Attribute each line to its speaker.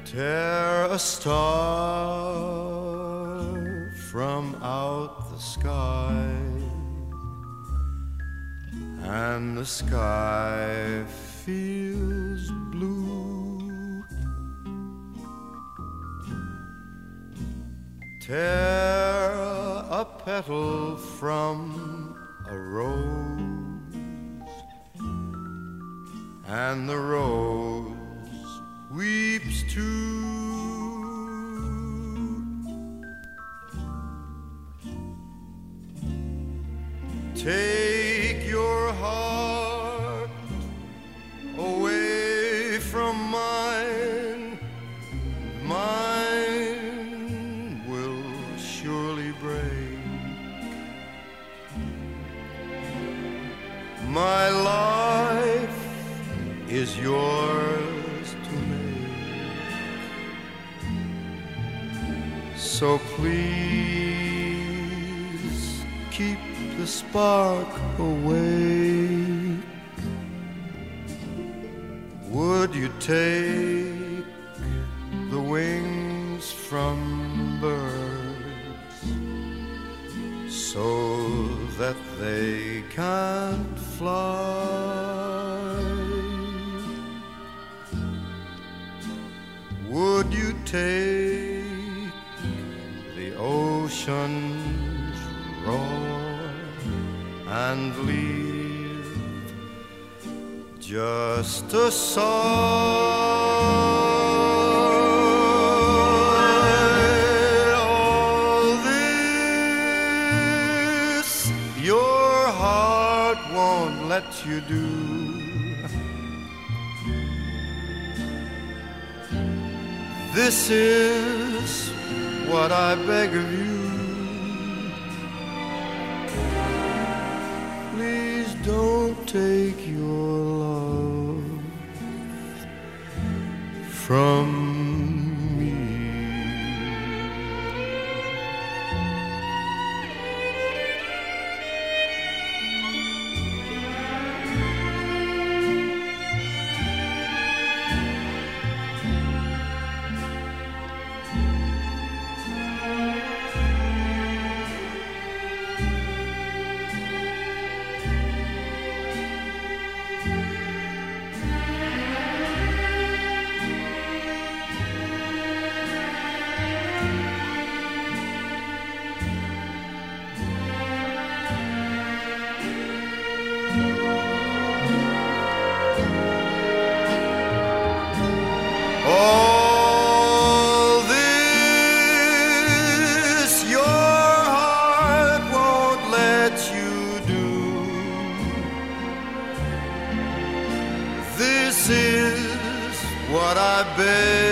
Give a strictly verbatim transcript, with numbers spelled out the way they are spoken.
Speaker 1: Tear a star from out the sky, and the sky feels blue. Tear a petal from a rose, and the rose weeps too. Take your heart away from mine, mine will surely break. My life is yours to make, so please keep the spark awake. Would you take the wings from birds so that they can't fly? Would you take the ocean's roar and leave just a sigh? All this your heart won't let you do. This is what I beg of you. Please don't take your love from me. All this your heart won't let you do. This is what I beg